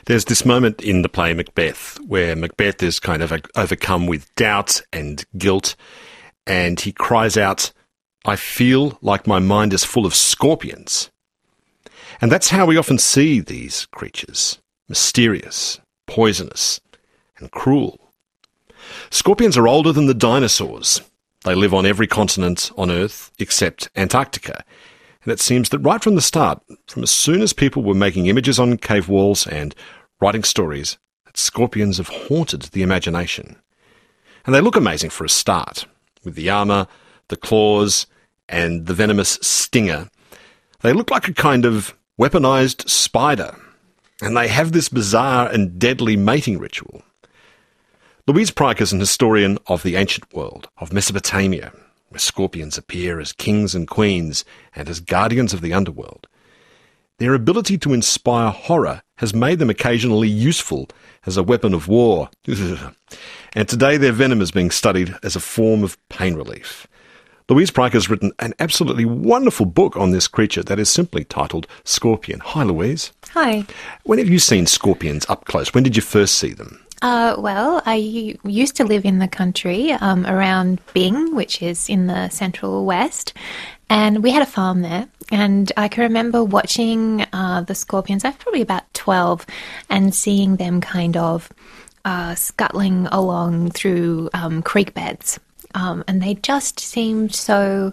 There's this moment in the play Macbeth where Macbeth is kind of overcome with doubt and guilt, and he cries out, "I feel like my mind is full of scorpions." And that's how we often see these creatures: mysterious, poisonous, and cruel. Scorpions are older than the dinosaurs. They live on every continent on Earth except Antarctica. And it seems that right from the start, from as soon as people were making images on cave walls and writing stories, that scorpions have haunted the imagination. And they look amazing for a start, with the armour, the claws, and the venomous stinger. They look like a kind of weaponised spider, and they have this bizarre and deadly mating ritual. Louise Pryke is an historian of the ancient world, of Mesopotamia, where scorpions appear as kings and queens and as guardians of the underworld. Their ability to inspire horror has made them occasionally useful as a weapon of war. And today their venom is being studied as a form of pain relief. Louise Pryke has written an absolutely wonderful book on this creature that is simply titled Scorpion. Hi, Louise. Hi. When have you seen scorpions up close? When did you first see them? Well, I used to live in the country around Bing, which is in the central west, and we had a farm there. And I can remember watching the scorpions. I was probably about 12, and seeing them kind of scuttling along through creek beds. And they just seemed so,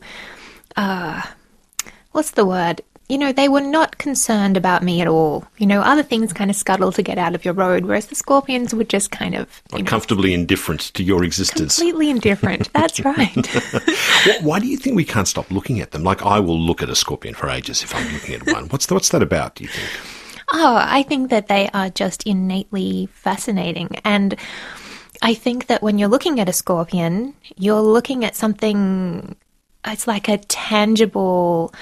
what's the word? You know, they were not concerned about me at all. You know, other things kind of scuttle to get out of your road, whereas the scorpions were just kind of... comfortably indifferent to your existence. Completely indifferent, that's right. Why do you think we can't stop looking at them? Like, I will look at a scorpion for ages if I'm looking at one. What's that about, do you think? Oh, I think that they are just innately fascinating. And I think that when you're looking at a scorpion, you're looking at something... It's like a tangible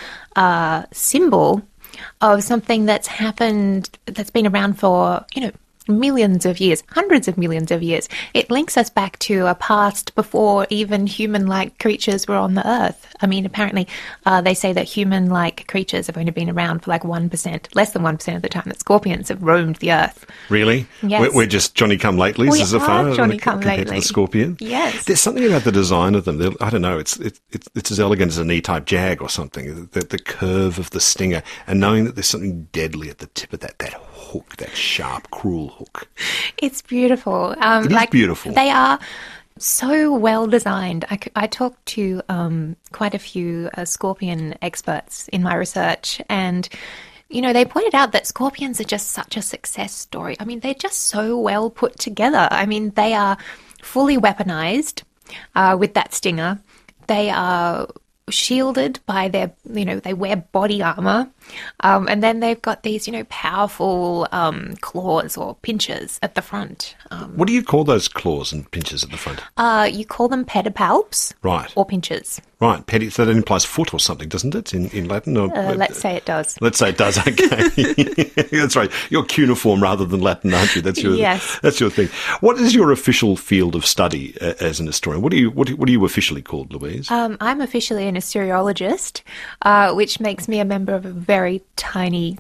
symbol of something that's happened, that's been around for, millions of years, hundreds of millions of years. It links us back to a past before even human-like creatures were on the earth. I mean, apparently they say that human-like creatures have only been around for like 1%, less than 1% of the time that scorpions have roamed the earth. Really? Yes. We're just Johnny-come-latelys as far Johnny-come-lately. to the scorpion? Yes. There's something about the design of them. I don't know, it's as elegant as an E-type jag or something. The curve of the stinger, and knowing that there's something deadly at the tip of that hook, that sharp, cruel hook. It's beautiful. It is beautiful. They are so well designed. I talked to quite a few scorpion experts in my research, and they pointed out that scorpions are just such a success story. I mean, they're just so well put together. I mean, they are fully weaponized with that stinger. They are shielded by their, they wear body armor, and then they've got these, powerful claws or pinchers at the front. What do you call those claws and pinchers at the front? You call them pedipalps, right? Or pinchers. Right, so that implies foot or something, doesn't it, in Latin? Or, let's say it does. Let's say it does, okay. That's right. You're cuneiform rather than Latin, aren't you? That's your thing. What is your official field of study as an historian? What are you officially called, Louise? I'm officially an Assyriologist, which makes me a member of a very tiny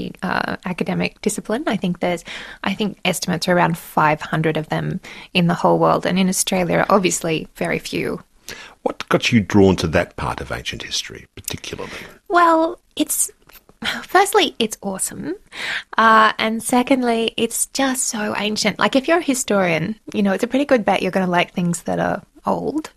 academic discipline. I think estimates are around 500 of them in the whole world, and in Australia, obviously, very few. What got you drawn to that part of ancient history, particularly? Well, firstly, it's awesome. And secondly, it's just so ancient. Like, if you're a historian, it's a pretty good bet you're going to like things that are old.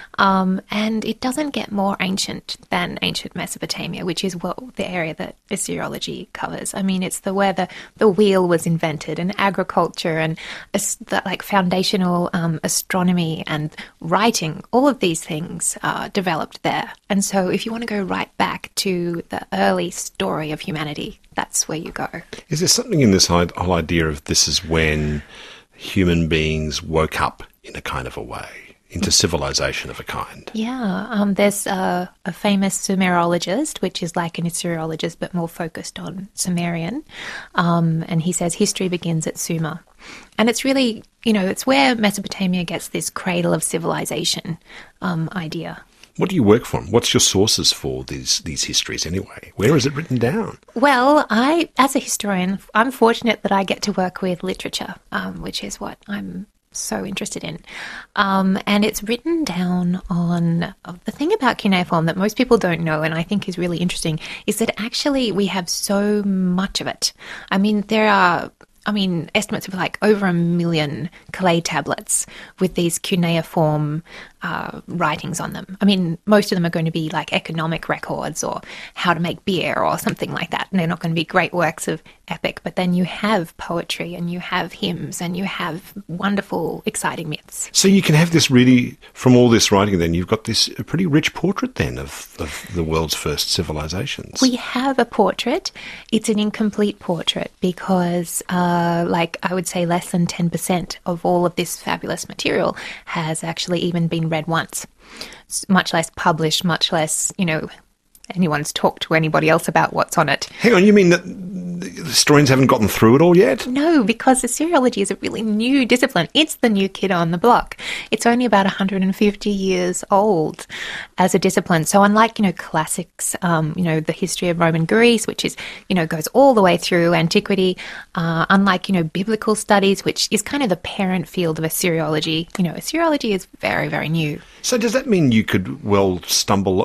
And it doesn't get more ancient than ancient Mesopotamia, which is the area that Assyriology covers. I mean, it's where the wheel was invented, and agriculture, and foundational astronomy and writing. All of these things developed there. And so if you want to go right back to the early story of humanity, that's where you go. Is there something in this whole idea of this is when human beings woke up in a kind of a way? Into civilization of a kind. Yeah, there's a famous Sumerologist, which is like an Assyriologist but more focused on Sumerian, and he says history begins at Sumer. And it's really, it's where Mesopotamia gets this cradle of civilization idea. What do you work from? What's your sources for these histories anyway? Where is it written down? Well, as a historian, I'm fortunate that I get to work with literature, which is what I'm so interested in. And it's written down on the thing about cuneiform that most people don't know, and I think is really interesting, is that actually we have so much of it. I mean, there are estimates of like over 1 million clay tablets with these cuneiform writings on them. I mean, most of them are going to be like economic records or how to make beer or something like that. And they're not going to be great works of epic, but then you have poetry and you have hymns and you have wonderful, exciting myths. So you can have this really, from all this writing then, you've got this pretty rich portrait then of the world's first civilizations. We have a portrait. It's an incomplete portrait because, I would say less than 10% of all of this fabulous material has actually even been read once, much less published, much less, anyone's talked to anybody else about what's on it. Hang on, you mean that the historians haven't gotten through it all yet? No, because Assyriology is a really new discipline. It's the new kid on the block. It's only about 150 years old as a discipline. So unlike, classics, the history of Roman Greece, which is, goes all the way through antiquity, unlike, biblical studies, which is kind of the parent field of Assyriology, Assyriology is very, very new. So does that mean you could stumble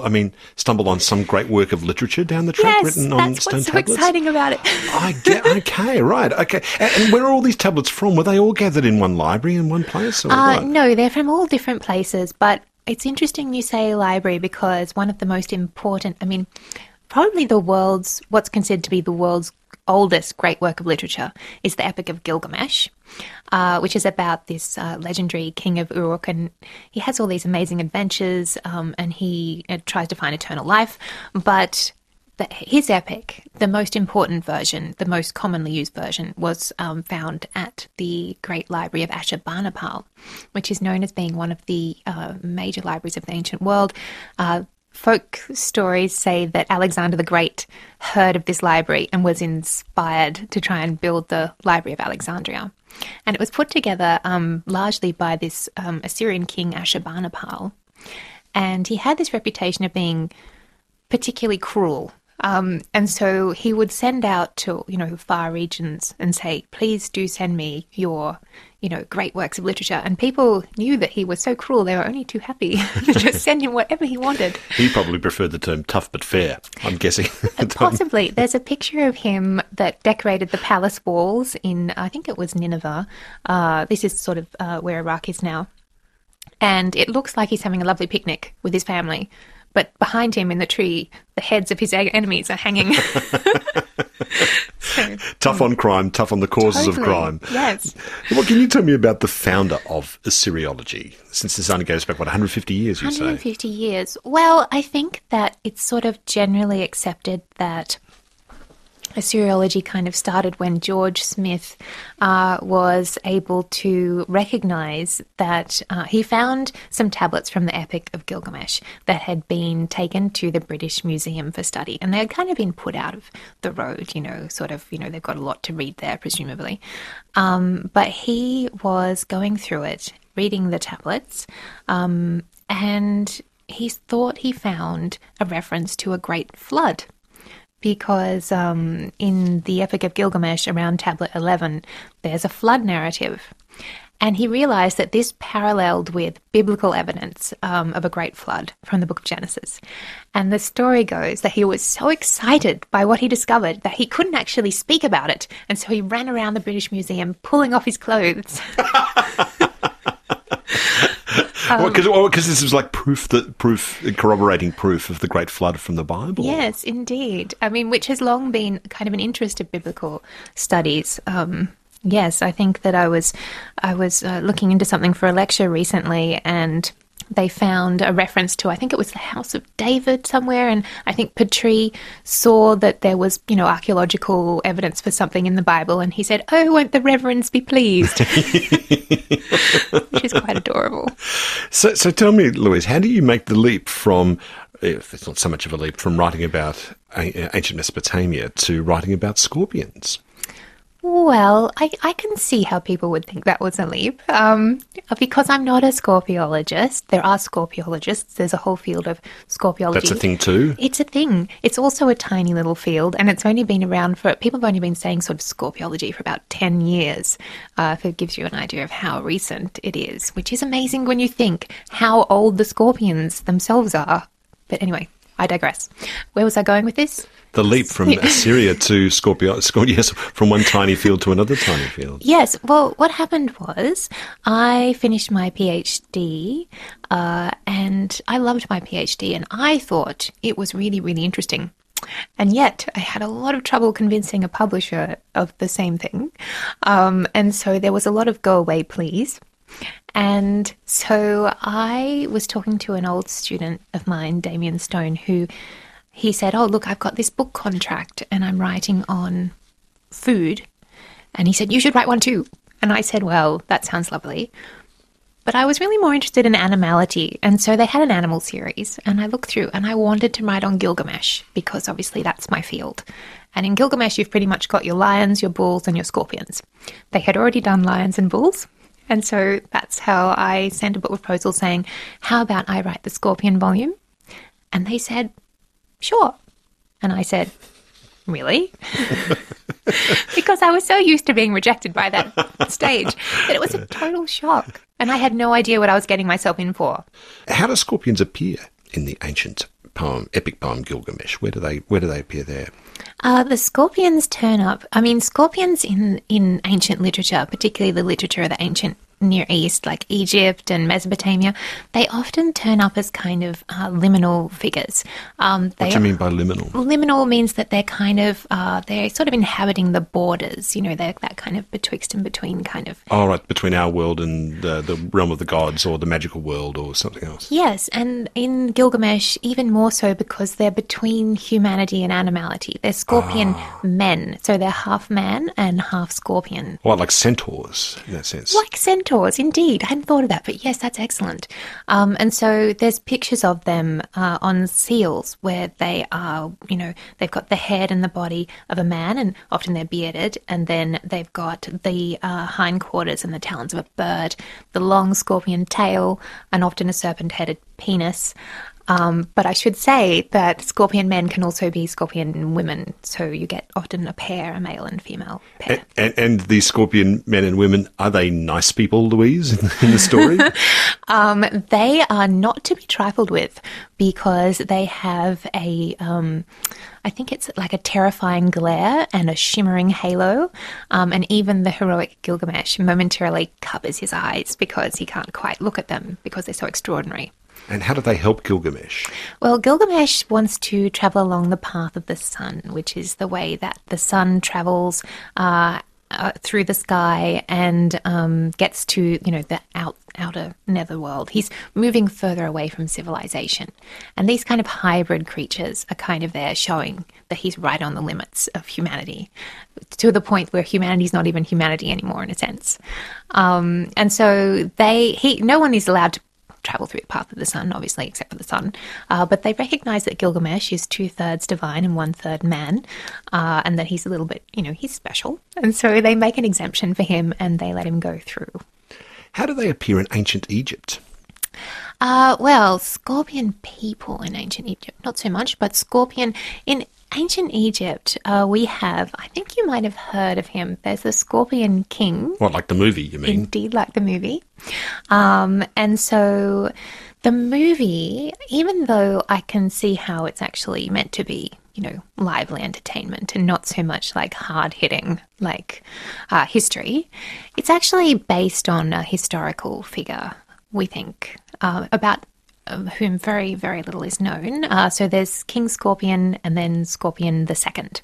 on some great work of literature down the track written on stone tablets? Yes, that's what's so exciting about it. I get, okay, right, okay. And where are all these tablets from? Were they all gathered in one library in one place? Or what? No, they're from all different places, but it's interesting you say library because one of the most important, probably what's considered to be the world's oldest great work of literature is the Epic of Gilgamesh, which is about this legendary king of Uruk, and he has all these amazing adventures, and he tries to find eternal life, but his epic, the most important version, the most commonly used version, was found at the Great Library of Ashurbanipal, which is known as being one of the major libraries of the ancient world. Folk stories say that Alexander the Great heard of this library and was inspired to try and build the Library of Alexandria. And it was put together largely by this Assyrian king Ashurbanipal. And he had this reputation of being particularly cruel. And so he would send out to, far regions and say, please do send me your, great works of literature. And people knew that he was so cruel, they were only too happy to just send him whatever he wanted. He probably preferred the term tough but fair, I'm guessing. Possibly. There's a picture of him that decorated the palace walls in, I think it was Nineveh. This is sort of where Iraq is now. And it looks like he's having a lovely picnic with his family. But behind him in the tree, the heads of his enemies are hanging. Tough on crime, tough on the causes of crime. Yes. Well, can you tell me about the founder of Assyriology? Since this only goes back, 150 years, you say? 150 years. Well, I think that it's sort of generally accepted that Assyriology kind of started when George Smith was able to recognise that he found some tablets from the Epic of Gilgamesh that had been taken to the British Museum for study. And they had kind of been put out of the road, they've got a lot to read there, presumably. But he was going through it, reading the tablets, and he thought he found a reference to a great flood. Because in the Epic of Gilgamesh, around Tablet 11, there's a flood narrative. And he realised that this paralleled with biblical evidence of a great flood from the book of Genesis. And the story goes that he was so excited by what he discovered that he couldn't actually speak about it. And so he ran around the British Museum pulling off his clothes. Because this is like corroborating proof of the Great Flood from the Bible. Yes, indeed. Which has long been kind of an interest of biblical studies. Yes, I think that I was looking into something for a lecture recently, and they found a reference to, I think it was the House of David somewhere, and I think Petrie saw that there was, archaeological evidence for something in the Bible, and he said, "Oh, won't the reverends be pleased?" Which is quite adorable. So tell me, Louise, how do you make the leap from, if it's not so much of a leap, from writing about ancient Mesopotamia to writing about scorpions? Well, I can see how people would think that was a leap. Because I'm not a scorpiologist, there are scorpiologists. There's a whole field of scorpiology. That's a thing too? It's a thing. It's also a tiny little field, and it's only been around for, people have only been saying sort of scorpiology for about 10 years, if it gives you an idea of how recent it is, which is amazing when you think how old the scorpions themselves are. But anyway, I digress. Where was I going with this? The leap from Assyria to Scorpio, yes, from one tiny field to another tiny field. Yes. Well, what happened was I finished my PhD and I loved my PhD and I thought it was really, really interesting. And yet I had a lot of trouble convincing a publisher of the same thing. And so there was a lot of go away, please. And so I was talking to an old student of mine, Damien Stone, who he said, oh, look, I've got this book contract and I'm writing on food. And he said, you should write one too. And I said, well, that sounds lovely. But I was really more interested in animality. And so they had an animal series and I looked through and I wanted to write on Gilgamesh because obviously that's my field. And in Gilgamesh, you've pretty much got your lions, your bulls and your scorpions. They had already done lions and bulls. And so that's how I sent a book proposal saying, how about I write the scorpion volume? And they said, sure. And I said, really? Because I was so used to being rejected by that stage that it was a total shock. And I had no idea what I was getting myself in for. How do scorpions appear in the ancient epic poem Gilgamesh? Where do they appear there? The scorpions turn up. I mean, scorpions in ancient literature, particularly the literature of the ancient Near East, like Egypt and Mesopotamia, they often turn up as kind of liminal figures. What do you mean by liminal? Liminal means that they're kind of, they're sort of inhabiting the borders, you know, they're that kind of betwixt and between kind of. Oh, right, between our world and the realm of the gods or the magical world or something else. Yes, and in Gilgamesh, even more so because they're between humanity and animality. They're scorpion men, so they're half man and half scorpion. Well, like centaurs in that sense. Like centaurs, indeed. I hadn't thought of that, but yes, that's excellent. And so there's pictures of them on seals where they are, you know, they've got the head and the body of a man, and often they're bearded, and then they've got the hindquarters and the talons of a bird, the long scorpion tail, and often a serpent-headed penis. But I should say that scorpion men can also be scorpion women, so you get often a pair, a male and female pair. And these scorpion men and women, are they nice people, Louise, in the story? They are not to be trifled with because they have a, I think it's like a terrifying glare and a shimmering halo, and even the heroic Gilgamesh momentarily covers his eyes because he can't quite look at them because they're so extraordinary. And how do they help Gilgamesh? Well, Gilgamesh wants to travel along the path of the sun, which is the way that the sun travels through the sky and gets to, you know, the outer netherworld. He's moving further away from civilization. And these kind of hybrid creatures are kind of there showing that he's right on the limits of humanity, to the point where humanity's not even humanity anymore, in a sense. And so no one is allowed to travel through the path of the sun, obviously, except for the sun. But they recognise that Gilgamesh is 2/3 divine and 1/3 man, and that he's a little bit, you know, he's special. And so they make an exemption for him and they let him go through. How do they appear in ancient Egypt? Well, scorpion people in ancient Egypt, not so much, but scorpion in ancient Egypt, we have, I think you might have heard of him, there's the Scorpion King. What, like the movie, you mean? Indeed, like the movie. And so the movie, even though I can see how it's actually meant to be, you know, lively entertainment and not so much like hard-hitting like history, it's actually based on a historical figure, we think, about whom very, very little is known. So there's King Scorpion and then Scorpion the Second.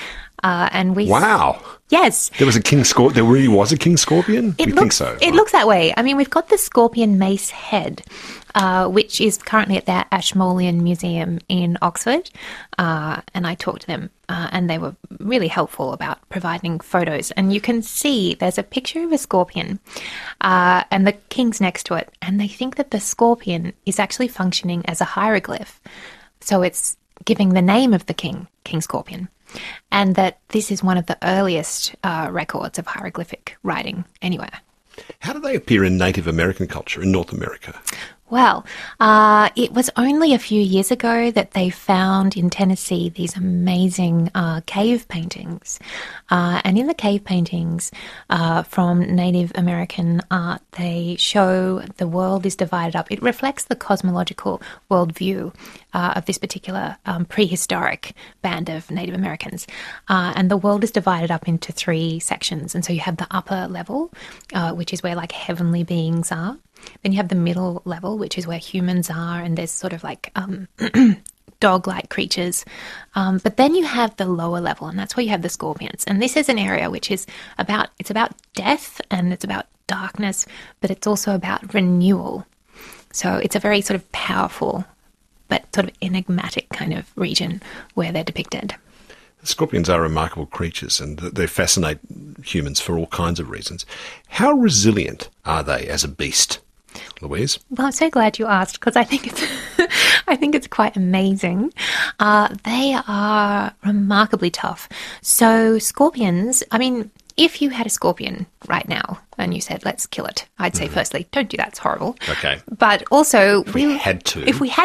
And we Wow. Yes. There was a King Scorpion. There really was a King Scorpion? Think so. It looks that way. I mean, we've got the Scorpion Mace head, which is currently at the Ashmolean Museum in Oxford. And I talked to them, and they were really helpful about providing photos. And you can see there's a picture of a scorpion, and the king's next to it. And they think that the scorpion is actually functioning as a hieroglyph. So it's giving the name of the king, King Scorpion. and that this is one of the earliest records of hieroglyphic writing anywhere. How do they appear in Native American culture in North America? Well, it was only a few years ago that they found in Tennessee these amazing cave paintings. And in the cave paintings from Native American art, they show the world is divided up. It reflects the cosmological worldview of this particular prehistoric band of Native Americans. And the world is divided up into three sections. And so you have the upper level, which is where like heavenly beings are. Then you have the middle level, which is where humans are, and there's sort of like dog-like creatures. But then you have the lower level, and that's where you have the scorpions. And this is an area which is about death and it's about darkness, but it's also about renewal. So it's a very sort of powerful but sort of enigmatic kind of region where they're depicted. Scorpions are remarkable creatures and they fascinate humans for all kinds of reasons. How resilient are they as a beast, Louise? Well, I'm so glad you asked because I think it's quite amazing. They are remarkably tough. So scorpions, I mean, if you had a scorpion right now and you said, let's kill it, I'd say firstly, don't do that, it's horrible. Okay. But also, If we had to,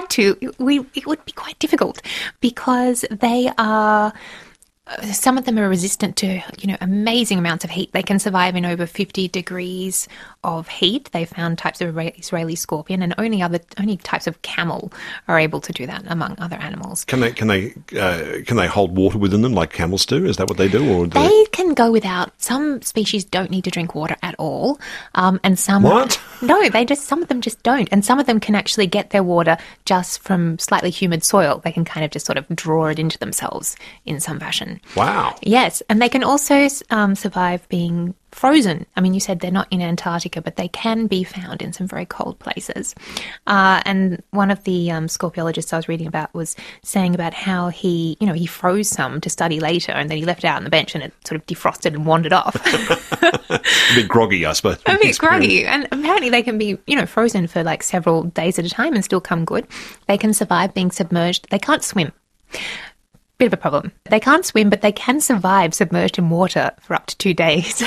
it would be quite difficult because they are... Some of them are resistant to, amazing amounts of heat. They can survive in over 50 degrees of heat. They found types of Israeli scorpion, and only types of camel are able to do that, among other animals. Can they hold water within them like camels do? Is that what they do? Or they can go without. Some species don't need to drink water at all, and some What? No, some of them just don't, and some of them can actually get their water just from slightly humid soil. They can kind of just sort of draw it into themselves in some fashion. Wow. Yes, and they can also survive being frozen. I mean, you said they're not in Antarctica, but they can be found in some very cold places. And one of the scorpiologists I was reading about was saying about how he froze some to study later, and then he left it out on the bench and it sort of defrosted and wandered off. A bit groggy, I suppose. A bit groggy. And apparently they can be, frozen for like several days at a time and still come good. They can survive being submerged. They can't swim. Bit of a problem. They can't swim, but they can survive submerged in water for up to 2 days.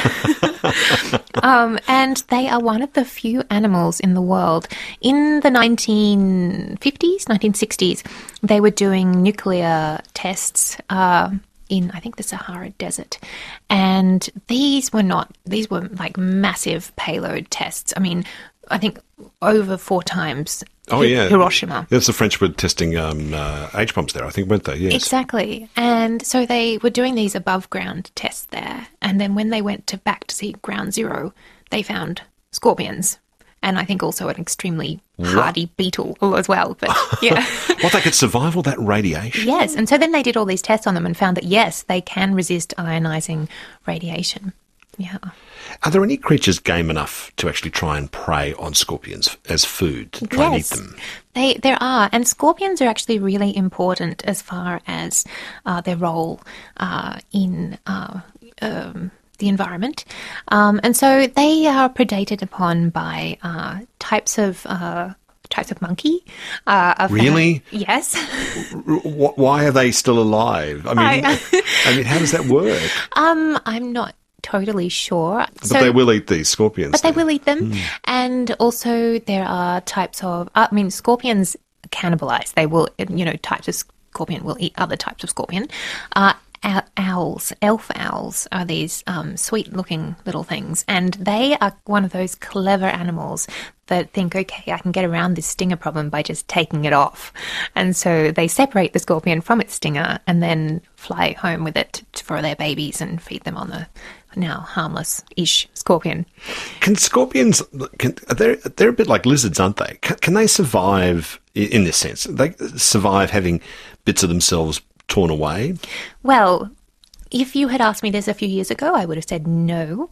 And they are one of the few animals in the world. In the 1950s, 1960s, they were doing nuclear tests in, I think, the Sahara Desert. And these were like massive payload tests. I mean, I think over 4 times Hiroshima. That's the French were testing H-bombs there, I think, weren't they? Yes. Exactly. And so they were doing these above-ground tests there. And then when they went back to see ground zero, they found scorpions. And I think also an extremely hardy beetle as well. But yeah. What, they could survive all that radiation? Yes. And so then they did all these tests on them and found that, yes, they can resist ionizing radiation. Yeah. Are there any creatures game enough to actually try and prey on scorpions as food, to try and eat them? There are, and scorpions are actually really important as far as their role in the environment. And so they are predated upon by types of monkey. Really? Yes. Why are they still alive? I mean, how does that work? I'm not totally sure. But they will eat these scorpions. But they will eat them. And also there are types of, scorpions cannibalize. They will, types of scorpion will eat other types of scorpion. Owls, elf owls, are these sweet-looking little things. And they are one of those clever animals that think, okay, I can get around this stinger problem by just taking it off. And so they separate the scorpion from its stinger and then fly home with it for their babies and feed them on the now harmless-ish scorpion. Can scorpions, they're a bit like lizards, aren't they? Can they survive in this sense? They survive having bits of themselves torn away? Well, if you had asked me this a few years ago, I would have said no.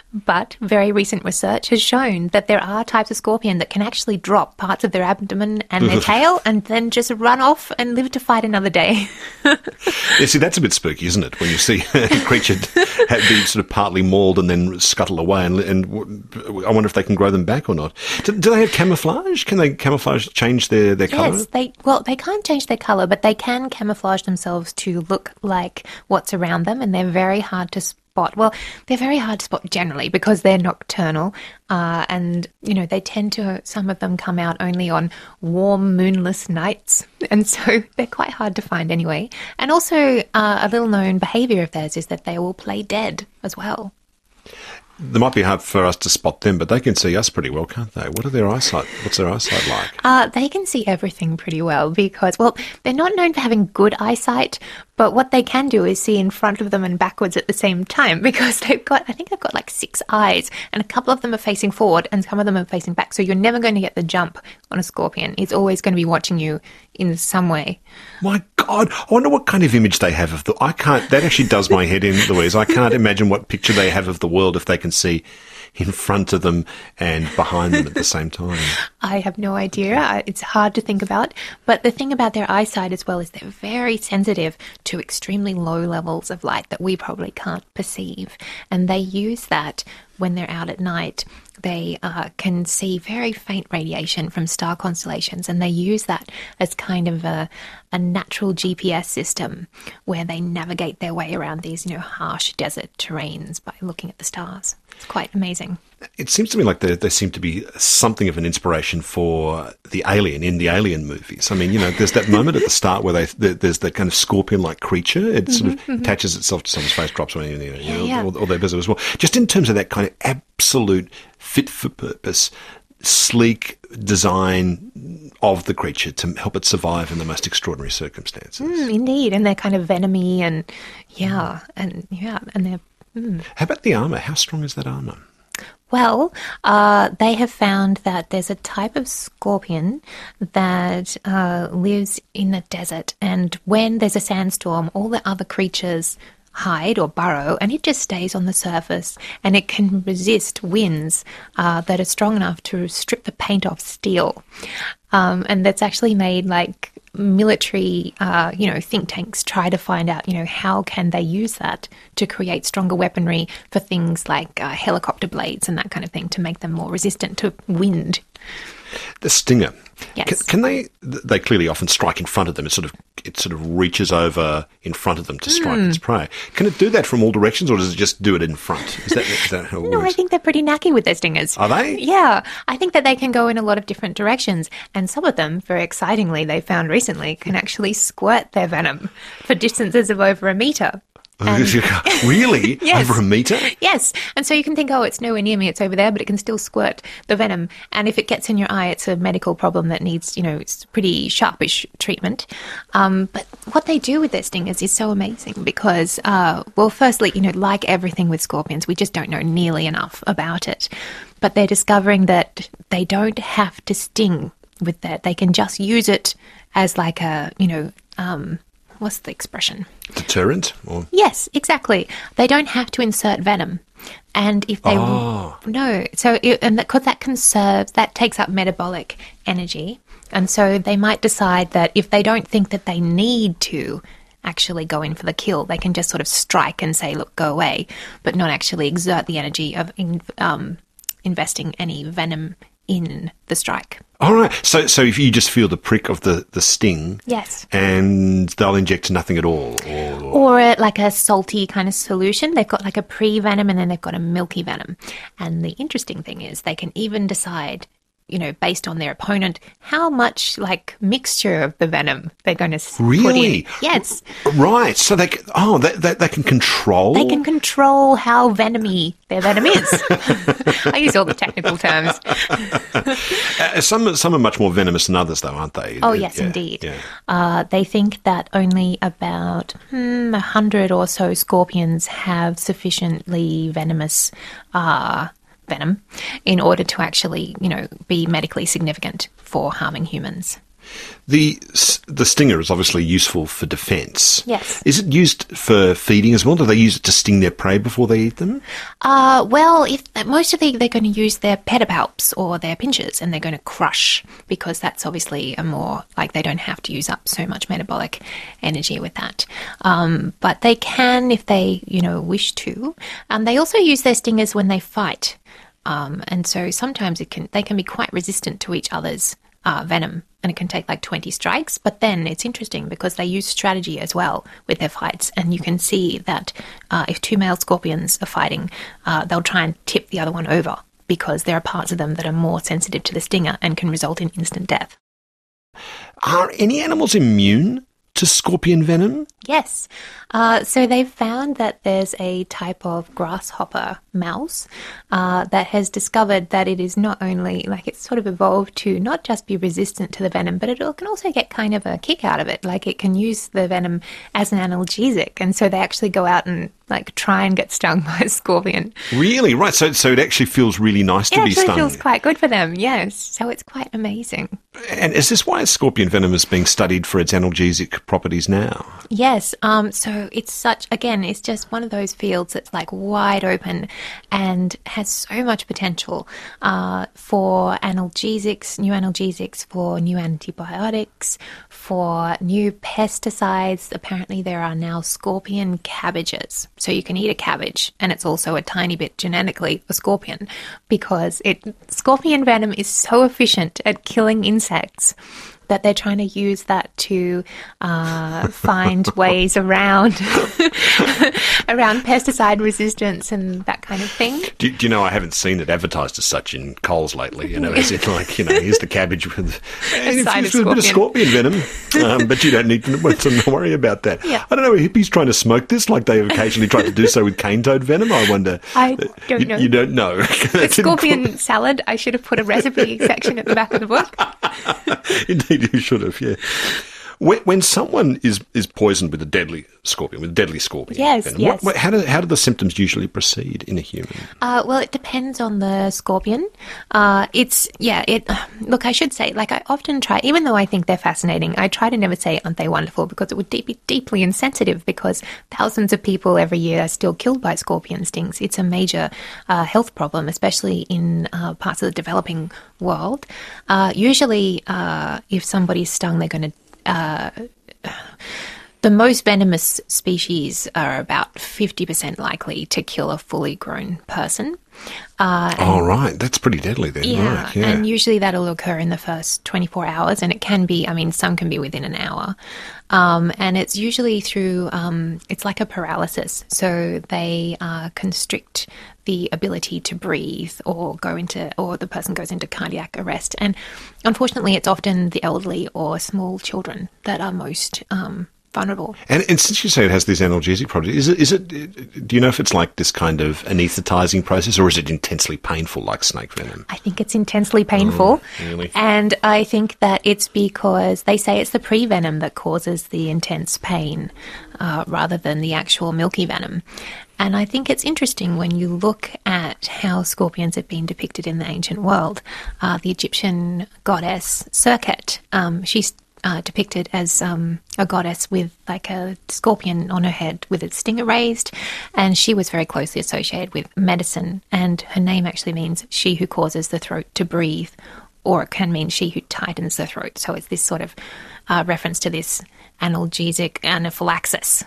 But very recent research has shown that there are types of scorpion that can actually drop parts of their abdomen and their tail and then just run off and live to fight another day. Yeah, see, that's a bit spooky, isn't it? When you see a creature be sort of partly mauled and then scuttle away, and I wonder if they can grow them back or not. Do they have camouflage? Can they camouflage, change their colour? Yes, they can't change their colour, but they can camouflage themselves to look like what's around them, and they're very hard to spot. Well, they're very hard to spot generally because they're nocturnal, and, they tend to, some of them come out only on warm, moonless nights, and so they're quite hard to find anyway. And also, a little known behaviour of theirs is that they will play dead as well. They might be hard for us to spot them, but they can see us pretty well, can't they? What's their eyesight like? They can see everything pretty well because, well, they're not known for having good eyesight, but what they can do is see in front of them and backwards at the same time because I think they've got like 6 eyes, and a couple of them are facing forward and some of them are facing back. So you're never going to get the jump on a scorpion. It's always going to be watching you in some way. My God, I wonder what kind of image they have of that actually does my head in, Louise. I can't imagine what picture they have of the world if they can see in front of them and behind them at the same time. I have no idea. It's hard to think about. But the thing about their eyesight as well is they're very sensitive to extremely low levels of light that we probably can't perceive. And they use that when they're out at night. They can see very faint radiation from star constellations, and they use that as kind of a natural GPS system where they navigate their way around these, harsh desert terrains by looking at the stars. It's quite amazing. It seems to me like they seem to be something of an inspiration for the Alien in the Alien movies. I mean, there's that moment at the start where there's that kind of scorpion-like creature. It sort of attaches itself to someone's face, drops on or their visit as well. Just in terms of that kind of absolute fit-for-purpose, sleek design of the creature to help it survive in the most extraordinary circumstances. Indeed, and they're kind of venomy and they're... How about the armour? How strong is that armour? Well, they have found that there's a type of scorpion that lives in the desert, and when there's a sandstorm, all the other creatures hide or burrow, and it just stays on the surface, and it can resist winds that are strong enough to strip the paint off steel. And that's actually made like military, think tanks try to find out, how can they use that to create stronger weaponry for things like helicopter blades and that kind of thing to make them more resistant to wind. The stinger. Yes. Can they clearly often strike in front of them. It sort of reaches over in front of them to strike its prey. Can it do that from all directions, or does it just do it in front? Is that how it works? No, I think they're pretty knacky with their stingers. Are they? Yeah. I think that they can go in a lot of different directions, and some of them, very excitingly, they found recently, can actually squirt their venom for distances of over a metre. Really? Yes. Over a metre? Yes. And so you can think, it's nowhere near me, it's over there, but it can still squirt the venom. And if it gets in your eye, it's a medical problem that needs, it's pretty sharpish treatment. But what they do with their stingers is so amazing because, firstly, like everything with scorpions, we just don't know nearly enough about it. But they're discovering that they don't have to sting with that. They can just use it as like a, what's the expression? Deterrent? Or? Yes, exactly. They don't have to insert venom. And if they... No. So, because that takes up metabolic energy. And so they might decide that if they don't think that they need to actually go in for the kill, they can just sort of strike and say, look, go away, but not actually exert the energy of investing any venom in the strike. All right. So if you just feel the prick of the sting, yes, and they'll inject nothing at all, or like a salty kind of solution. They've got like a pre-venom and then they've got a milky venom. And the interesting thing is they can even decide, based on their opponent, how much like mixture of the venom they're going to put in. Yes. Right. So they can control. They can control how venomy their venom is. I use all the technical terms. Some are much more venomous than others, though, aren't they? Oh, yes, indeed. Yeah. They think that only about 100 or so scorpions have sufficiently venomous venom in order to actually, be medically significant for harming humans. The stinger is obviously useful for defence. Yes. Is it used for feeding as well? Do they use it to sting their prey before they eat them? Well, if mostly they're going to use their pedipalps or their pinchers, and they're going to crush, because that's obviously a more, like, they don't have to use up so much metabolic energy with that. But they can, if they, wish to. They also use their stingers when they fight. And so sometimes they can be quite resistant to each other's venom, and it can take like 20 strikes. But then it's interesting because they use strategy as well with their fights, and you can see that if two male scorpions are fighting, they'll try and tip the other one over, because there are parts of them that are more sensitive to the stinger and can result in instant death. Are any animals immune to scorpion venom? Yes. So they've found that there's a type of grasshopper mouse that has discovered that it is not only, like, it's sort of evolved to not just be resistant to the venom, but it can also get kind of a kick out of it. Like, it can use the venom as an analgesic. And so they actually go out and, like, try and get stung by a scorpion. Really? Right. So it actually feels really nice to be stung. It actually feels quite good for them, yes. So it's quite amazing. And is this why scorpion venom is being studied for its analgesic properties now? Yes. So it's it's just one of those fields that's like wide open and has so much potential for analgesics, for new antibiotics, for new pesticides. Apparently there are now scorpion cabbages. So you can eat a cabbage, and it's also a tiny bit genetically a scorpion, because scorpion venom is so efficient at killing insects that they're trying to use that to find ways around pesticide resistance and that kind of thing. Do you know, I haven't seen it advertised as such in Coles lately, as in, like, here's the cabbage with a bit of scorpion venom, but you don't need to worry about that. Yeah. I don't know, are hippies trying to smoke this like they've occasionally tried to do so with cane toad venom? I wonder. I don't know. You don't know. But scorpion salad, I should have put a recipe section at the back of the book. Indeed, you should have, yeah. When someone is poisoned with a deadly scorpion, yes, venom, yes. How do the symptoms usually proceed in a human? Well, it depends on the scorpion. Look, I should say, like, I often try, even though I think they're fascinating, I try to never say, aren't they wonderful, because it would be deeply insensitive, because thousands of people every year are still killed by scorpion stings. It's a major health problem, especially in parts of the developing world. Usually, if somebody's stung, they're going to the most venomous species are about 50% likely to kill a fully grown person. Right. That's pretty deadly then. Yeah, right, yeah. And usually that'll occur in the first 24 hours, and it can be, some can be within an hour. And it's usually through, it's like a paralysis. So they constrict the ability to breathe, or the person goes into cardiac arrest. And unfortunately, it's often the elderly or small children that are most vulnerable. And since you say it has these analgesic properties, is it? Do you know if it's like this kind of anaesthetizing process, or is it intensely painful like snake venom? I think it's intensely painful. Really? And I think that it's because they say it's the pre-venom that causes the intense pain rather than the actual milky venom. And I think it's interesting when you look at how scorpions have been depicted in the ancient world. The Egyptian goddess Serket, she's depicted as a goddess with like a scorpion on her head with its stinger raised, and she was very closely associated with medicine, and her name actually means she who causes the throat to breathe, or it can mean she who tightens the throat. So it's this sort of reference to this analgesic anaphylaxis.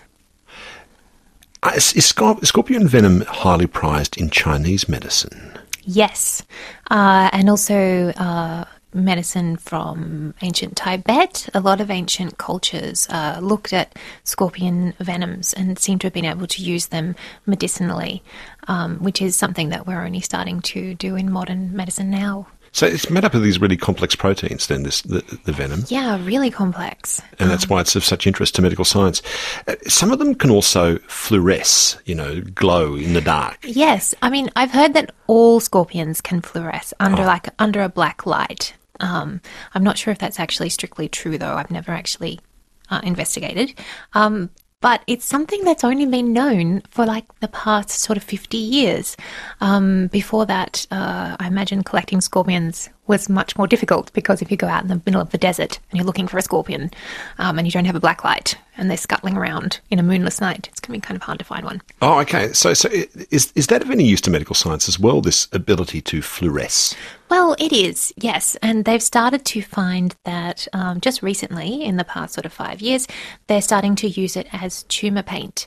Is scorpion venom highly prized in Chinese medicine? Yes, and also medicine from ancient Tibet. A lot of ancient cultures looked at scorpion venoms and seem to have been able to use them medicinally, which is something that we're only starting to do in modern medicine now. So it's made up of these really complex proteins then, the venom? Yeah, really complex. And that's why it's of such interest to medical science. Some of them can also fluoresce, glow in the dark. Yes. I've heard that all scorpions can fluoresce under a black light. I'm not sure if that's actually strictly true, though. I've never actually investigated. But it's something that's only been known for like the past sort of 50 years. Before that, I imagine collecting scorpions was much more difficult, because if you go out in the middle of the desert and you're looking for a scorpion and you don't have a black light and they're scuttling around in a moonless night, it's going to be kind of hard to find one. Oh, okay. So is that of any use to medical science as well, this ability to fluoresce? Well, it is, yes. And they've started to find that just recently, in the past sort of 5 years, they're starting to use it as tumour paint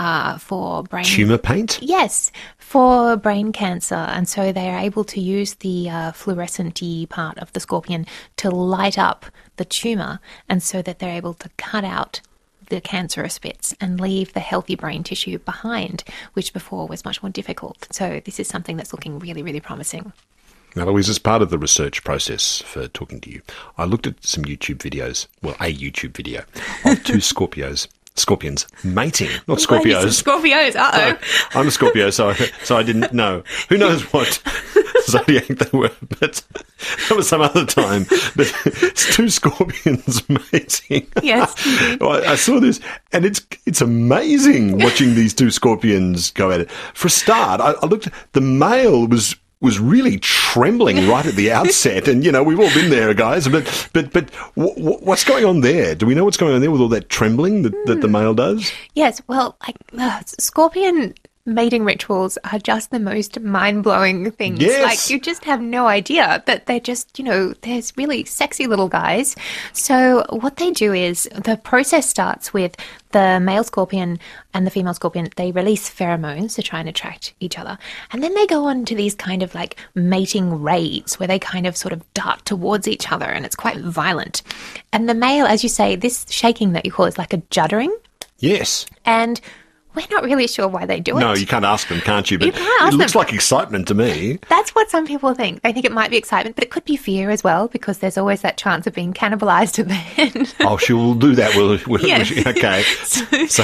for brain... Tumour paint? Yes, for brain cancer. And so they are able to use the fluorescent-y part of the scorpion to light up the tumour, and so that they're able to cut out the cancerous bits and leave the healthy brain tissue behind, which before was much more difficult. So this is something that's looking really, really promising. Now, Louise, as part of the research process for talking to you, I looked at some YouTube videos, well, a YouTube video of two scorpions mating, not Scorpios. Scorpios, uh-oh. No, I'm a Scorpio, so I didn't know. Who knows what zodiac they were, but that was some other time. But it's two scorpions mating. Yes. I saw this, and it's amazing watching these two scorpions go at it. For a start, I looked, the male was really trembling right at the outset, and we've all been there, guys. But what's going on there? Do we know what's going on there with all that trembling that the male does? Yes. Well, scorpion mating rituals are just the most mind-blowing things. Yes. Like, you just have no idea that they're just, there's really sexy little guys. So what they do is, the process starts with the male scorpion and the female scorpion. They release pheromones to try and attract each other. And then they go on to these kind of like mating raids where they kind of sort of dart towards each other, and it's quite violent. And the male, as you say, this shaking that you call is like a juddering. Yes. And we're not really sure why they do it. No, you can't ask them, can't you? But you can't ask it looks them. like excitement to me. That's what some people think. They think it might be excitement, but it could be fear as well, because there's always that chance of being cannibalised at the end. Oh, she will do that. Yes. Okay. So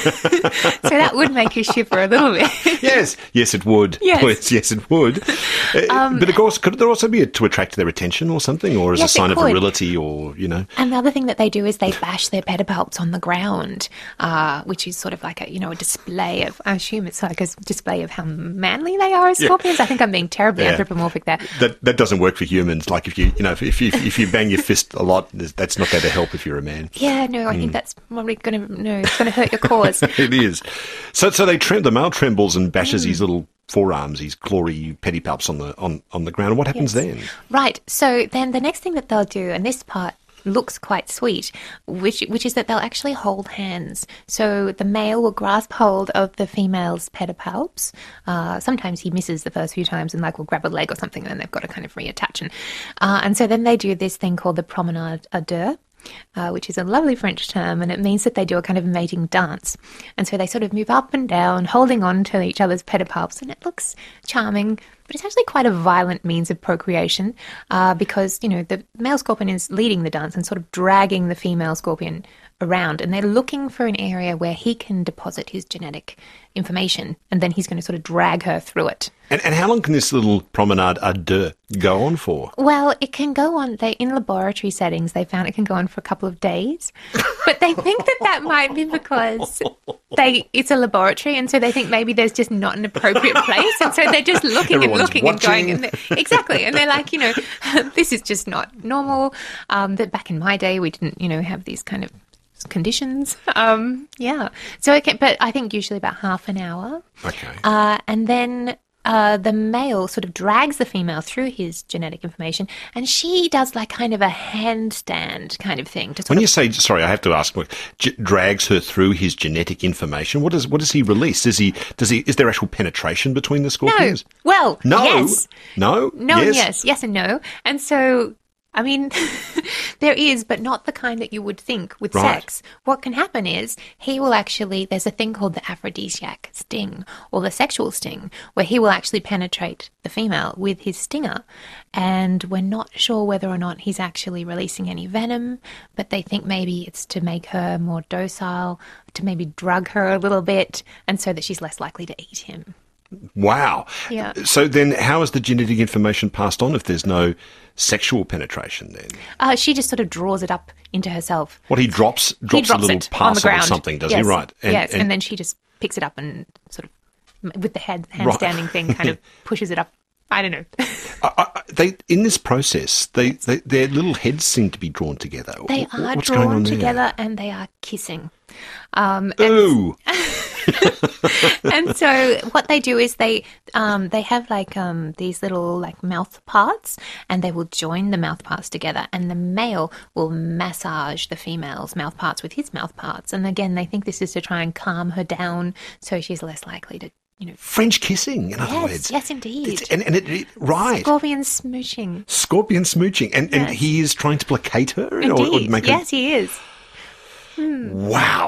that would make you shiver a little bit. Yes, it would. Yes. Yes, it would. But of course, could there also be to attract their attention or something, or as Yes, a sign it of could. virility, or And the other thing that they do is they bash their pedipalps on the ground, which is sort of like a display of, I assume it's like a display of how manly they are as scorpions. I think I'm being terribly anthropomorphic there. That doesn't work for humans. Like if you bang your fist a lot, that's not going to help if you're a man. Yeah, no, I think that's probably going to hurt your cause. It is. So the male trembles and bashes his little forearms, his clawy pedipalps on the ground. And what happens then? Right. So then the next thing that they'll do, and this part looks quite sweet, which is that they'll actually hold hands. So the male will grasp hold of the female's pedipalps. Sometimes he misses the first few times and will grab a leg or something, and then they've got to kind of reattach. And so then they do this thing called the promenade à deux, which is a lovely French term, and it means that they do a kind of mating dance. And so they sort of move up and down, holding on to each other's pedipalps, and it looks charming, but it's actually quite a violent means of procreation, because, the male scorpion is leading the dance and sort of dragging the female scorpion around, and they're looking for an area where he can deposit his genetic information, and then he's going to sort of drag her through it. And how long can this little promenade à deux go on for? Well, it can go on, in laboratory settings, they found it can go on for a couple of days. But they think that might be because it's a laboratory, and so they think maybe there's just not an appropriate place, and so they're just looking Everyone's and looking watching. and going. Exactly. And they're like, this is just not normal. That back in my day, we didn't, have these kind of conditions. So but I think usually about half an hour. Okay. And then the male sort of drags the female through his genetic information, and she does like kind of a handstand kind of thing. When you say, sorry, I have to ask, drags her through his genetic information, what does he release? Is there actual penetration between the scorpions? No. Well, no. Yes. No? No, yes. Yes and no. And so, I mean, there is, but not the kind that you would think with sex. What can happen is he will actually, there's a thing called the aphrodisiac sting, or the sexual sting, where he will actually penetrate the female with his stinger. And we're not sure whether or not he's actually releasing any venom, but they think maybe it's to make her more docile, to maybe drug her a little bit, and so that she's less likely to eat him. Wow. Yeah. So then how is the genetic information passed on if there's no sexual penetration then? She just sort of draws it up into herself. What, he drops a little it parcel on the ground. or something, does yes. he? Right. And then she just picks it up and sort of, with the handstanding thing, kind of pushes it up. I don't know. they in this process, their little heads seem to be drawn together. They are What's going on drawn there? together and they are kissing. Ooh. And so what they do is they have like these little like mouth parts, and they will join the mouth parts together, and the male will massage the female's mouth parts with his mouth parts. And again, they think this is to try and calm her down so she's less likely to, French kissing, in other words. Yes, indeed. Right. Scorpion smooching. Scorpion smooching. And he is trying to placate her? Indeed. Or make yes, he is. Wow.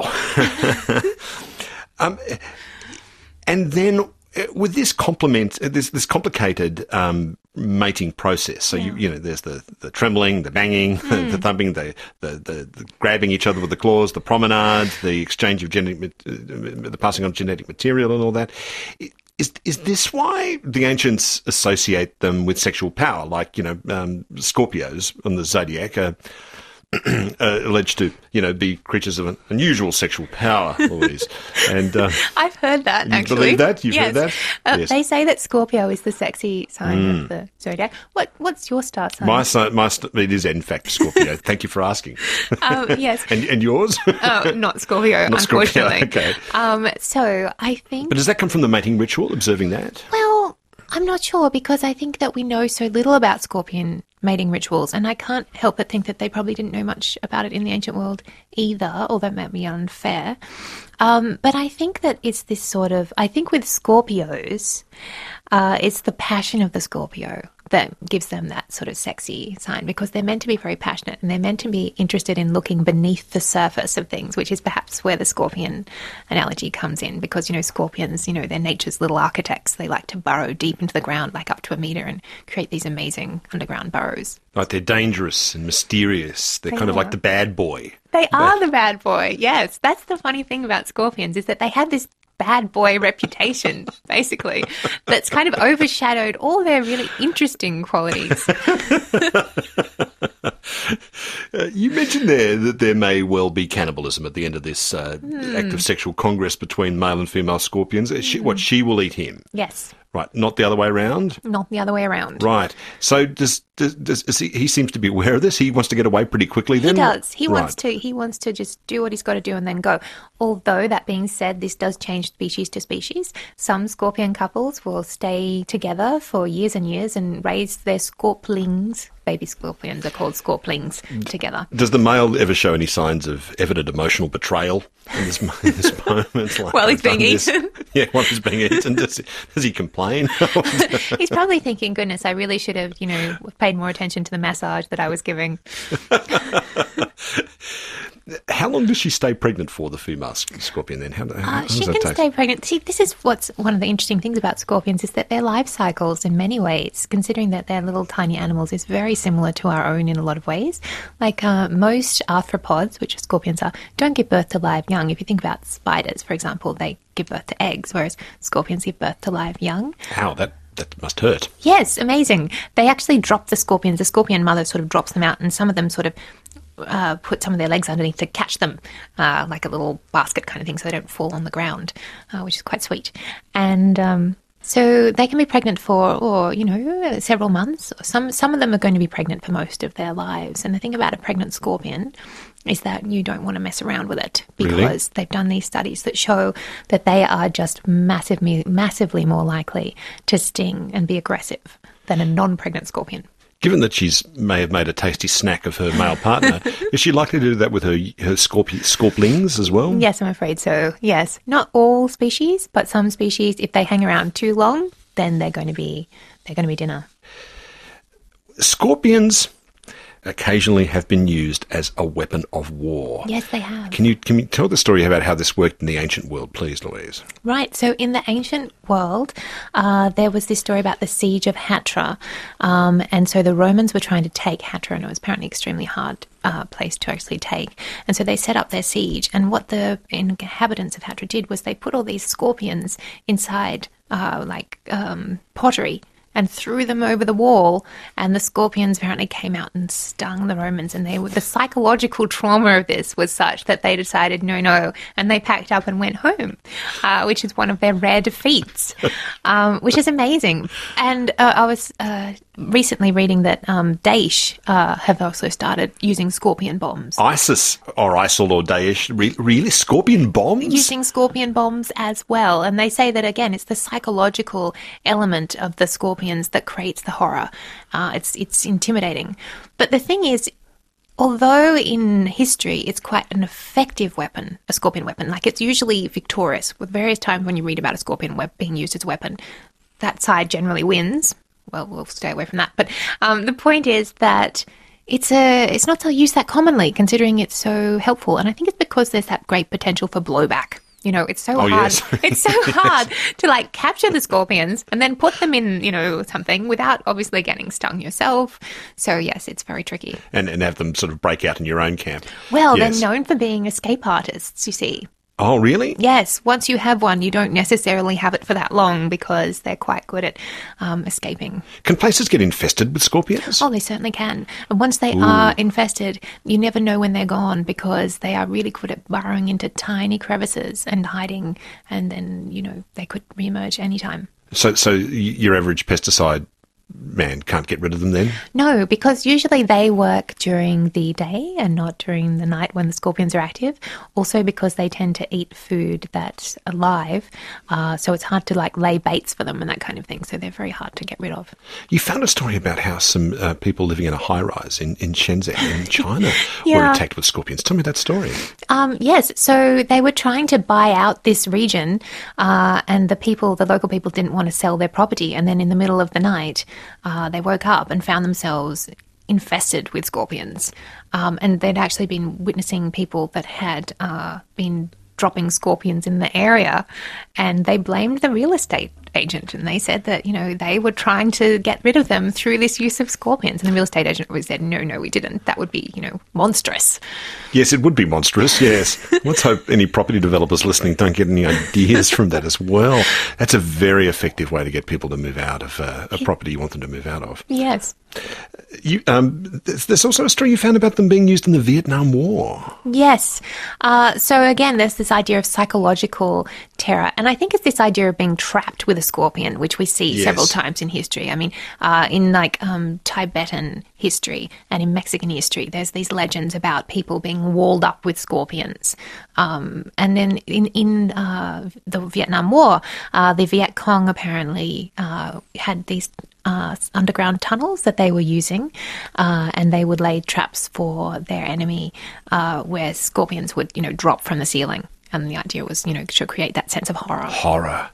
And then with this this complicated mating process. So there's the trembling, the banging, the thumping, the grabbing each other with the claws, the promenade, the exchange of the passing on of genetic material, and all that. Is this why the ancients associate them with sexual power? Like Scorpios on the zodiac are alleged to be creatures of an unusual sexual power, Louise. And I've heard that. Actually, you believe that? You've heard that? Yes. They say that Scorpio is the sexy sign of the zodiac. What's your star sign? It is in fact Scorpio. Thank you for asking. Yes. And yours? Not Scorpio, Not Scorpio. unfortunately. Okay. So I think. But does that come from the mating ritual? Observing that? Well, I'm not sure, because I think that we know so little about scorpion mating rituals, and I can't help but think that they probably didn't know much about it in the ancient world either, although that might be unfair. But I think that it's this sort of, I think with Scorpios, it's the passion of the Scorpio that gives them that sort of sexy sign, because they're meant to be very passionate and they're meant to be interested in looking beneath the surface of things, which is perhaps where the scorpion analogy comes in, because, scorpions, they're nature's little architects. They like to burrow deep into the ground, like up to a metre, and create these amazing underground burrows. Like they're dangerous and mysterious. They're kind of like the bad boy. They are the bad boy, yes. That's the funny thing about scorpions, is that they have this bad boy reputation, basically, that's kind of overshadowed all their really interesting qualities. You mentioned there that there may well be cannibalism at the end of this act of sexual congress between male and female scorpions. She will eat him. Yes. Right, not the other way around? Not the other way around. Right. So he seems to be aware of this? He wants to get away pretty quickly then? He does. He wants to just do what he's got to do and then go. Although, that being said, this does change species to species. Some scorpion couples will stay together for years and years and raise their scorplings. Baby scorpions are called scorplings together. Does the male ever show any signs of evident emotional betrayal in this moment? Like, while he's being eaten? Yeah, while he's being eaten. Does he complain? He's probably thinking, goodness, I really should have, paid more attention to the massage that I was giving. How long does she stay pregnant for, the female scorpion, then? How she does that can take? stay pregnant. See, this is what's one of the interesting things about scorpions, is that their life cycles, in many ways, considering that they're little tiny animals, is very similar to our own in a lot of ways. Like most arthropods, which scorpions are, don't give birth to live young. If you think about spiders, for example, they give birth to eggs, whereas scorpions give birth to live young. How? That must hurt. Yes, amazing. They actually drop the scorpions. The scorpion mother sort of drops them out, and some of them sort of put some of their legs underneath to catch them, like a little basket kind of thing, so they don't fall on the ground, which is quite sweet. And so they can be pregnant for, several months. Some of them are going to be pregnant for most of their lives. And the thing about a pregnant scorpion is that you don't want to mess around with it, because they've done these studies that show that they are just massively more likely to sting and be aggressive than a non-pregnant scorpion. Given that may have made a tasty snack of her male partner, is she likely to do that with her scorplings as well? Yes, I'm afraid so. Yes. Not all species, but some species, if they hang around too long, then they're going to be dinner. Scorpions occasionally have been used as a weapon of war. Yes, they have. Can you tell the story about how this worked in the ancient world, please, Louise? Right. So in the ancient world, there was this story about the siege of Hatra. And so the Romans were trying to take Hatra, and it was apparently extremely hard place to actually take. And so they set up their siege. And what the inhabitants of Hatra did was they put all these scorpions inside pottery, and threw them over the wall, and the scorpions apparently came out and stung the Romans, and the psychological trauma of this was such that they decided no, and they packed up and went home, which is one of their rare defeats, which is amazing. And I was recently reading that Daesh have also started using scorpion bombs. ISIS or ISIL or Daesh, really? Scorpion bombs? Using scorpion bombs as well. And they say that, again, it's the psychological element of the scorpions that creates the horror. It's intimidating. But the thing is, although in history it's quite an effective weapon, a scorpion weapon, like it's usually victorious, with various times when you read about a scorpion being used as a weapon, that side generally wins. Well, we'll stay away from that. But the point is that it's not used that commonly, considering it's so helpful. And I think it's because there's that great potential for blowback. You know, it's so hard. Yes. It's so hard to like capture the scorpions and then put them in, you know, something without obviously getting stung yourself. So yes, it's very tricky. And have them sort of break out in your own camp. Well, Yes. they're known for being escape artists, you see. Oh, really? Yes, once you have one, you don't necessarily have it for that long because they're quite good at escaping. Can places get infested with scorpions? Oh, they certainly can. And once they are infested, you never know when they're gone because they are really good at burrowing into tiny crevices and hiding, and then, you know, they could reemerge anytime. So your average pesticide man can't get rid of them then? No, because usually they work during the day and not during the night when the scorpions are active. Also because they tend to eat food that's alive, so it's hard to like lay baits for them and that kind of thing. So they're very hard to get rid of. You found a story about how some people living in a high-rise in Shenzhen in China were Yeah. attacked with scorpions. Tell me that story. Yes, so they were trying to buy out this region, and the local people didn't want to sell their property. And then in the middle of the night, they woke up and found themselves infested with scorpions. And they'd actually been witnessing people that had been dropping scorpions in the area, and they blamed the real estate agent, and they said that, you know, they were trying to get rid of them through this use of scorpions. And the real estate agent said, no, we didn't. That would be, you know, monstrous. Yes, it would be monstrous, yes. Let's hope any property developers listening don't get any ideas from that as well. That's a very effective way to get people to move out of a property you want them to move out of. Yes. There's also a story you found about them being used in the Vietnam War. Yes. So again, there's this idea of psychological terror. And I think it's this idea of being trapped with a scorpion, which we see Yes. several times in history. I mean, in like Tibetan history and in Mexican history, there's these legends about people being walled up with scorpions. And then in the Vietnam War, the Viet Cong apparently had these underground tunnels that they were using, and they would lay traps for their enemy where scorpions would, you know, drop from the ceiling. And the idea was, you know, to create that sense of horror. Horror.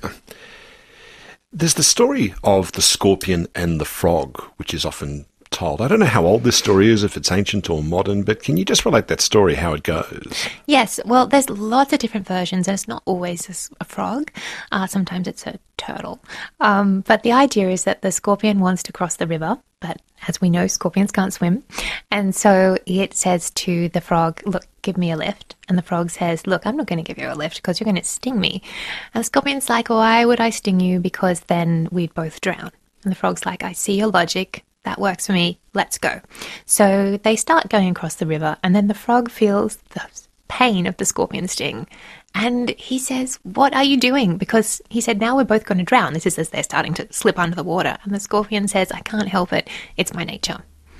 There's the story of the scorpion and the frog, which is often told. I don't know how old this story is, if it's ancient or modern, but can you just relate that story, how it goes? Yes, well, there's lots of different versions, and it's not always a frog. Sometimes it's a turtle. But the idea is that the scorpion wants to cross the river, but as we know, scorpions can't swim. And so it says to the frog, look, give me a lift. And the frog says, look, I'm not going to give you a lift because you're going to sting me. And the scorpion's like, why would I sting you? Because then we'd both drown. And the frog's like, I see your logic. That works for me. Let's go. So they start going across the river, and then the frog feels the pain of the scorpion sting. And he says, what are you doing? Because he said, now we're both going to drown. This is as they're starting to slip under the water. And the scorpion says, I can't help it. It's my nature.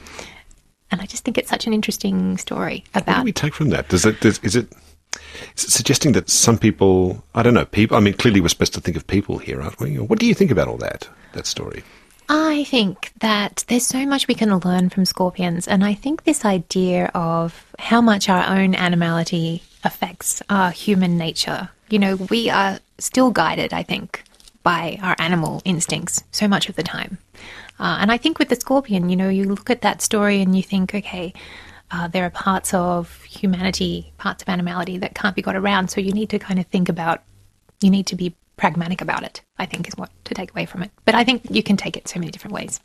And I just think it's such an interesting story What do about... we take from that? Is it suggesting that some people, I don't know, people, I mean, clearly we're supposed to think of people here, aren't we? What do you think about all that story? I think that there's so much we can learn from scorpions, and I think this idea of how much our own animality affects our human nature. You know, we are still guided, I think, by our animal instincts so much of the time. And I think with the scorpion, you know, you look at that story and you think, okay, there are parts of humanity, parts of animality that can't be got around, so you need to kind of think about, you need to be pragmatic about it, I think, is what to take away from it. But I think you can take it so many different ways.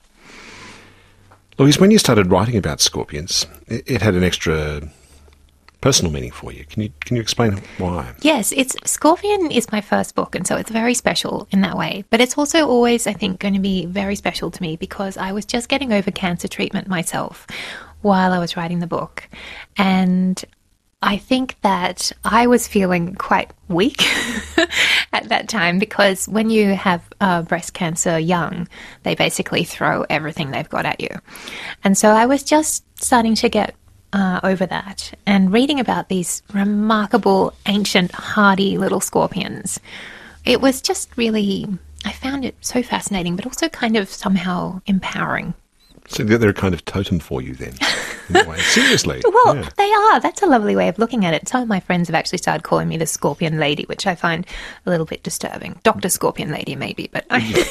Louise, when you started writing about scorpions, it had an extra personal meaning for you. Can you explain why? Yes, Scorpion is my first book, and so it's very special in that way. But it's also always, I think, going to be very special to me because I was just getting over cancer treatment myself while I was writing the book. And I think that I was feeling quite weak at that time because when you have breast cancer young, they basically throw everything they've got at you. And so I was just starting to get over that and reading about these remarkable, ancient, hardy little scorpions. It was just really, I found it so fascinating, but also kind of somehow empowering. So they're a kind of totem for you then, in a way. Seriously. Well, yeah. they are. That's a lovely way of looking at it. Some of my friends have actually started calling me the Scorpion Lady, which I find a little bit disturbing. Dr. Scorpion Lady, maybe, but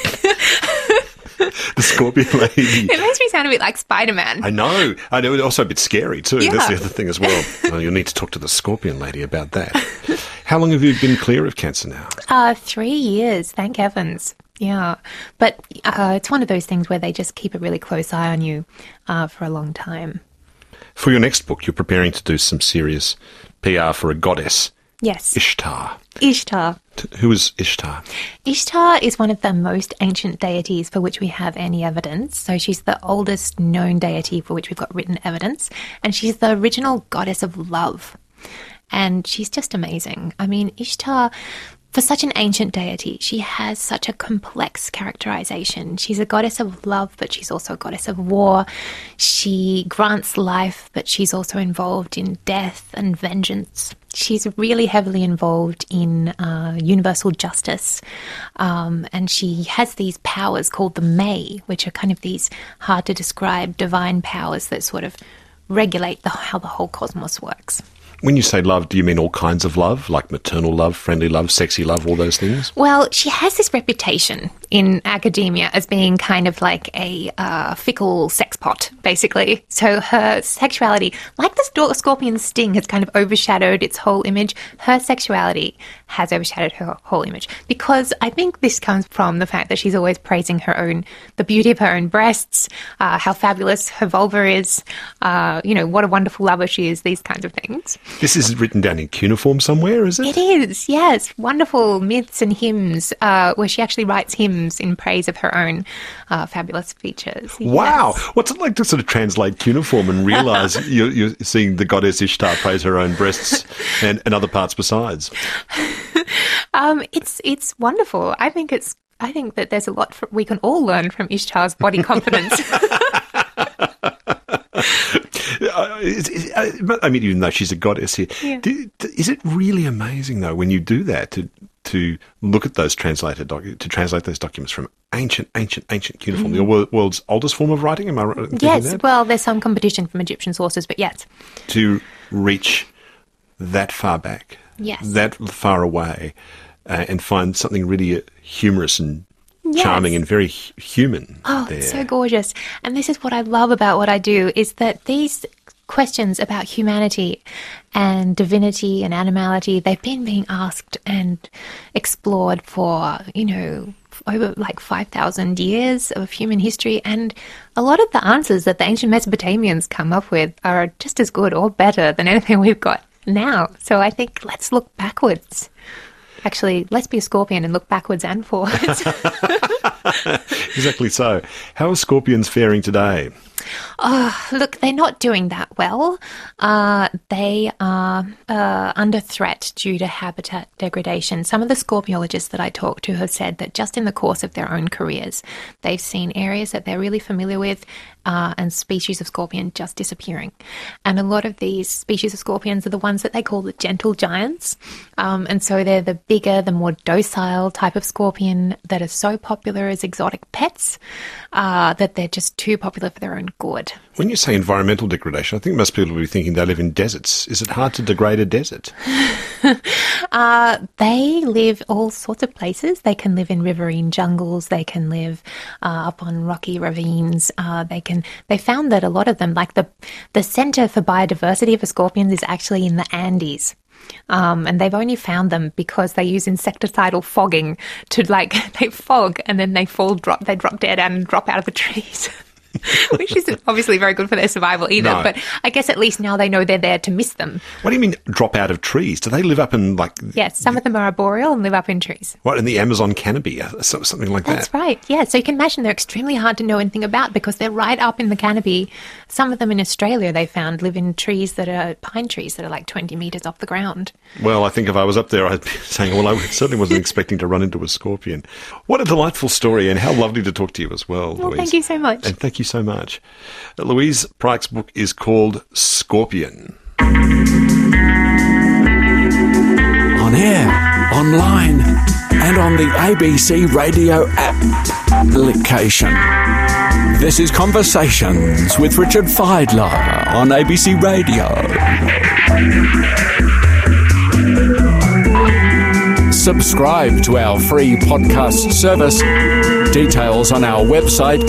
The Scorpion Lady. It makes me sound a bit like Spider-Man. I know. It's also a bit scary too. Yeah. That's the other thing as well. You'll need to talk to the Scorpion Lady about that. How long have you been clear of cancer now? 3 years, thank heavens. Yeah, but it's one of those things where they just keep a really close eye on you for a long time. For your next book, you're preparing to do some serious PR for a goddess, Yes. Ishtar. Ishtar. Who is Ishtar? Ishtar is one of the most ancient deities for which we have any evidence. So she's the oldest known deity for which we've got written evidence. And she's the original goddess of love. And she's just amazing. I mean, Ishtar, for such an ancient deity, she has such a complex characterization. She's a goddess of love, but she's also a goddess of war. She grants life, but she's also involved in death and vengeance. She's really heavily involved in universal justice. And she has these powers called the May, which are kind of these hard to describe divine powers that sort of regulate how the whole cosmos works. When you say love, do you mean all kinds of love, like maternal love, friendly love, sexy love, all those things? Well, she has this reputation in academia as being kind of like a fickle sex pot, basically. So her sexuality, like the scorpion's sting, has kind of overshadowed its whole image. Her sexuality has overshadowed her whole image because I think this comes from the fact that she's always praising the beauty of her own breasts, how fabulous her vulva is, what a wonderful lover she is, these kinds of things. This is written down in cuneiform somewhere, is it? It is, yes. Wonderful myths and hymns where she actually writes hymns in praise of her own fabulous features. Wow. Yes. What's it like to sort of translate cuneiform and realise you're seeing the goddess Ishtar praise her own breasts and other parts besides? It's wonderful. I think that there's a lot we can all learn from Ishtar's body confidence. I mean, even though she's a goddess here, Yeah. Is it really amazing though when you do that to look at those translate those documents from ancient cuneiform, the world's oldest form of writing? Am I right in thinking Yes, that? well, there's some competition from Egyptian sources, but yes. To reach that far back, Yes. that far away, and find something really humorous and Yes. charming and very human Oh, there. it's so gorgeous. And this is what I love about what I do, is that these questions about humanity and divinity and animality, they've been being asked and explored for, over like 5,000 years of human history. And a lot of the answers that the ancient Mesopotamians come up with are just as good or better than anything we've got now. So I think let's look backwards. Actually, let's be a scorpion and look backwards and forwards. Exactly so. How are scorpions faring today? Look, they're not doing that well. They are under threat due to habitat degradation. Some of the scorpiologists that I talk to have said that just in the course of their own careers, they've seen areas that they're really familiar with and species of scorpion just disappearing. And a lot of these species of scorpions are the ones that they call the gentle giants. And so they're the bigger, the more docile type of scorpion that are so popular as exotic pets that they're just too popular for their own good. When you say environmental degradation, I think most people will be thinking they live in deserts. Is it hard to degrade a desert? They live all sorts of places. They can live in riverine jungles. They can live up on rocky ravines. They found that a lot of them, like the Center for Biodiversity for Scorpions, is actually in the Andes. And they've only found them because they use insecticidal fogging to they fog and then they drop dead and drop out of the trees. Which isn't obviously very good for their survival either. No. But I guess at least now they know they're there to miss them. What do you mean drop out of trees? Do they live up in Yes, some of them are arboreal and live up in trees. what, in the Amazon canopy? Something like that? That's right. Yeah, so you can imagine they're extremely hard to know anything about because they're right up in the canopy. Some of them in Australia, they found, live in trees that are pine trees that are like 20 metres off the ground. Well, I think if I was up there, I'd be saying, well, I certainly wasn't expecting to run into a scorpion. What a delightful story, and how lovely to talk to you as well, Well, Louise. thank you so much. And thank you so much. Louise Pryke's book is called Scorpion. On air, online, and on the ABC Radio application. This is Conversations with Richard Fidler on ABC Radio. Subscribe to our free podcast service. Details on our website,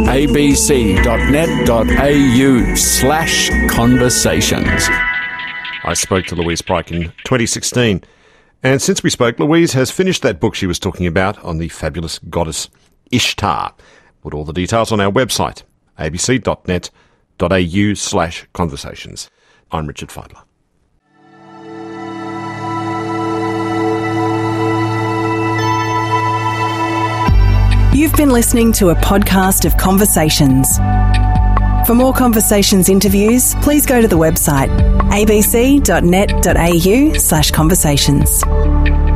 abc.net.au/conversations. I spoke to Louise Pryke in 2016, and since we spoke, Louise has finished that book she was talking about on the fabulous goddess Ishtar. Put all the details on our website, abc.net.au/conversations. I'm Richard Fidler. You've been listening to a podcast of Conversations. For more Conversations interviews, please go to the website abc.net.au/conversations.